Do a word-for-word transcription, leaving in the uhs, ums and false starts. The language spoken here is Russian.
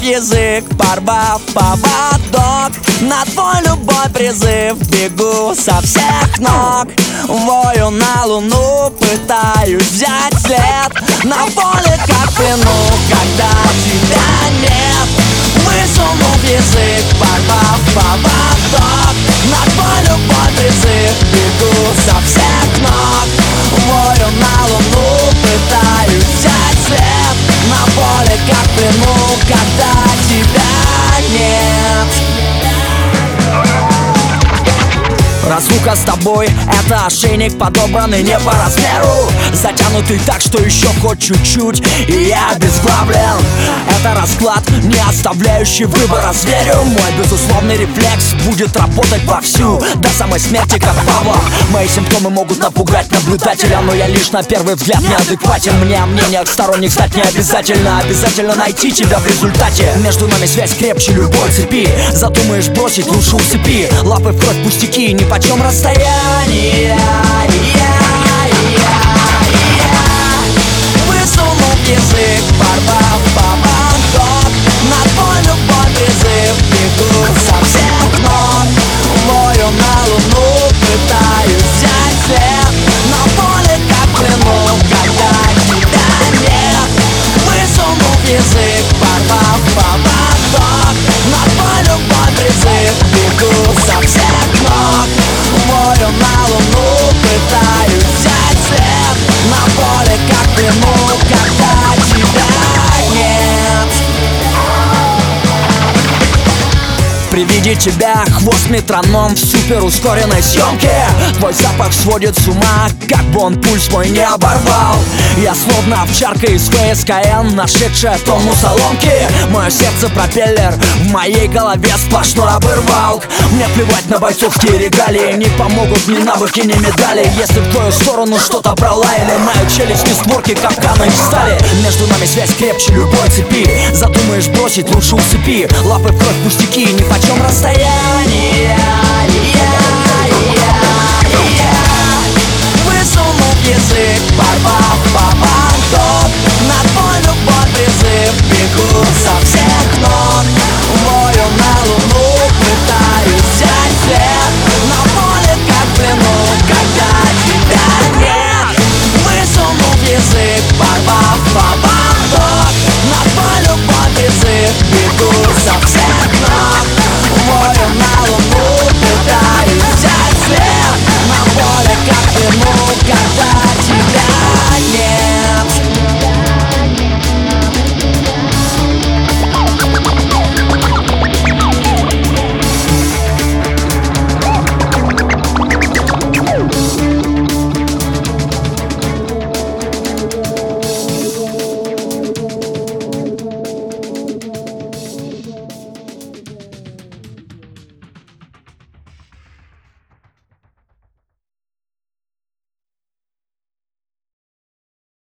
язык, порвав поводок. На твой любой призыв бегу со всех ног. Вою на луну, пытаюсь взять след. На поле как в плену, когда тебя нет. Высунув язык, порвав поводок. На твой любой призыв бегу со всех ног. Вою на луну, пытаюсь взять след. На поле как в плену, когда тебя нет. Разлука с тобой — это ошейник, подобранный не по размеру, затянутый так, что еще хоть чуть-чуть, и я обезглавлен. Это расклад, не оставляющий выбора зверю. Мой безусловный рефлекс будет работать вовсю до самой смерти, как Павла. Мои симптомы могут напугать наблюдателя, но я лишь на первый взгляд неадекватен. Мне о мнениях сторонних знать не обязательно. Обязательно найти тебя в результате. Между нами связь крепче любой цепи. Задумаешь бросить, лучше усыпи. Лапы в кровь, пустяки, ни почем расстояние. Высунув язык, порвав поводок. На твой любой призыв бегу со всех ног. Вою на луну, пытаюсь взять след. На поле как в плену, когда тебя нет. Высунув язык, порвав поводок. На твой любой призыв бегу со всех ног. Вою на луну, пытаюсь взять след. На поле как в плену, когда тебя нет. При виде тебя хвост метроном в суперускоренной съемке. Твой запах сводит с ума, как бы он пульс мой не оборвал. Я словно овчарка из ФСКН, нашедшая тонну соломки. Мое сердце пропеллер, в моей голове сплошной обырвалк. Мне плевать на бойцовские регалии, не помогут ни навыки, ни медали. Если в твою сторону что-то пролаяли, мою челюсть не створки капкана из стали. Между нами связь крепче любой цепи. Задумаешь бросить, лучше усыпи. Лапы в кровь, пустяки, ни почем расстояние. Высунув язык, порвав поводок. На твой любой призыв бегу со всех ног. Вою на луну, пытаюсь взять след. На поле как в плену, когда тебя нет. Высунув язык, порвав поводок. На твой любой призыв бегу со всех